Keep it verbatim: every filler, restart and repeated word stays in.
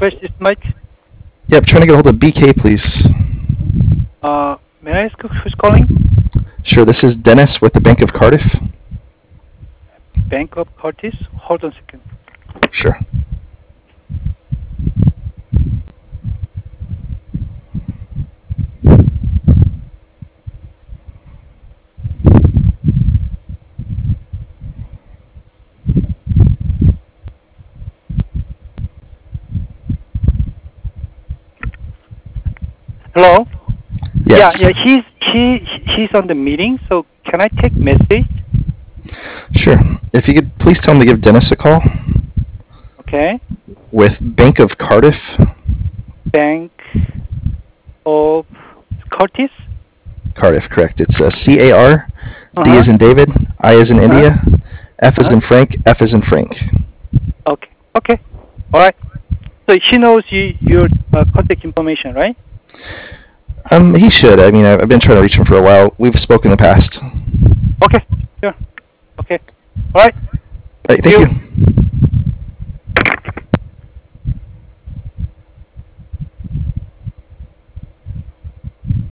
press this mic. Yep, trying to get a hold of B K, please. Uh, may I ask who's calling? Sure, this is Dennis with the Bank of Cardiff. Bank of Curtis? Hold on a second. Sure. Hello? Yes. Yeah, yeah, he's, he, he's on the meeting, so can I take message? Sure. If you could please tell him to give Dennis a call. Okay. With Bank of Cardiff. Bank of Curtis? Cardiff, correct. It's uh, C A R, Uh-huh. D as in David, I as in Uh-huh. India, F as Uh-huh. in Frank, F as in Frank. Okay, okay. All right. So she knows you, your uh, contact information, right? Um, he should. I mean, I've I've been trying to reach him for a while. We've spoken in the past. Okay, sure. Okay. All right. All right, thank you.